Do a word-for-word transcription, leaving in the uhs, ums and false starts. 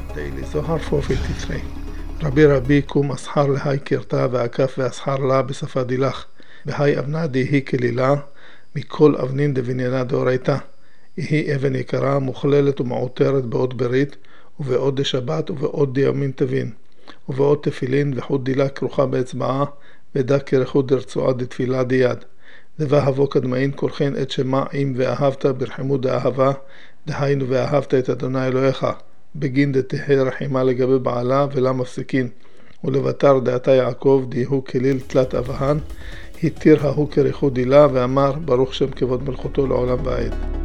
Daily Zohar four fifty-three. רבי רבי קום אסחר להי קרתה והקף ואסחר לה בשפה דילך. בהי אבנה דהי כלילה מכל אבנין דבניינה דאורייתא. היא אבן יקרה מוכללת ומעוטרת בעוד ברית ובעוד דשבת ובעוד דיומין תבין ובעוד תפילין וחוד דילה כרוכה באצבעה ודה כרחוד דרצועה דתפילה דיד. דבה הבו קדמאין כולכן את שמה אם ואהבת ברחמות דאהבה דהיינו ואהבת את אדוני אלוהיך בגין דתהה רחימה לגבי בעלה ולה מפסיקין ולבטר דעתה יעקב דיהו כליל תלת אבהן התיר ההוא כריחוד דילה ואמר ברוך שם כבוד מלכותו לעולם ועד.